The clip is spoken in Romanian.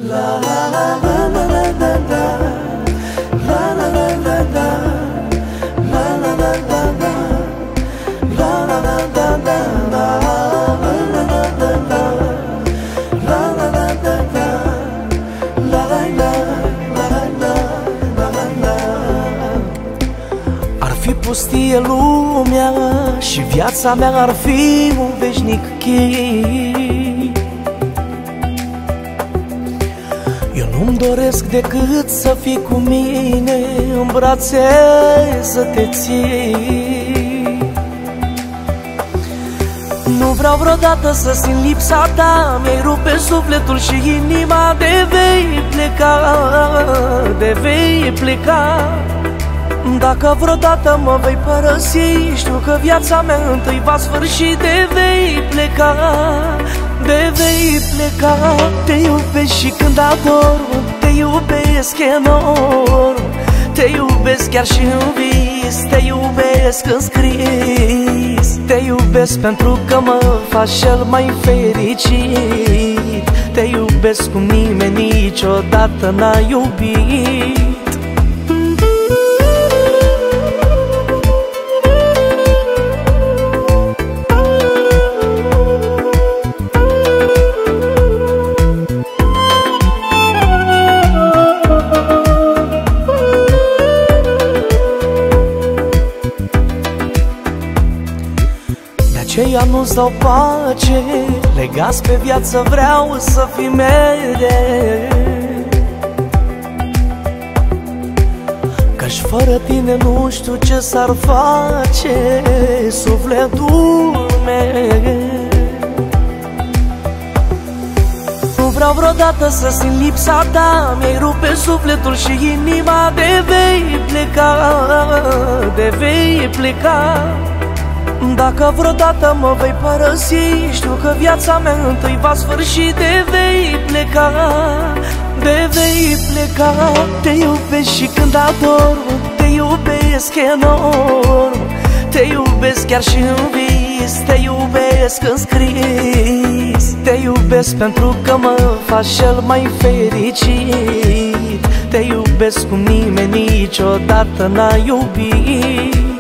Ar fi pustie lumea și viața mea ar fi un veșnic chei. Eu nu-mi doresc decât să fii cu mine în brațe, să te ții. Nu vreau vreodată să simt lipsa ta, mi-ai rupe sufletul și inima. De vei pleca, de vei pleca. Dacă vreodată mă vei părăsi, știu că viața mea întâi va sfârși. De vei pleca, de vei pleca. Te iubesc și când adorm, te iubesc enorm. Te iubesc chiar și în vis, te iubesc în scris. Te iubesc pentru că mă faci cel mai fericit. Te iubesc cum nimeni niciodată n-a iubit. Aceia nu-ți dau pace, legați pe viață vreau să fii mereu. Că-și fără tine nu știu ce s-ar face sufletul meu. Nu vreau vreodată să simt lipsa ta, mi-ai rupe sufletul și inima. De vei pleca, de vei pleca. Dacă vreodată mă vei părăsi, știu că viața mea întâi va sfârși. De vei pleca, de vei pleca. Te iubesc și când adorm, te iubesc enorm. Te iubesc chiar și în vis, te iubesc în scris. Te iubesc pentru că mă faci cel mai fericit. Te iubesc cum nimeni niciodată n-a iubit.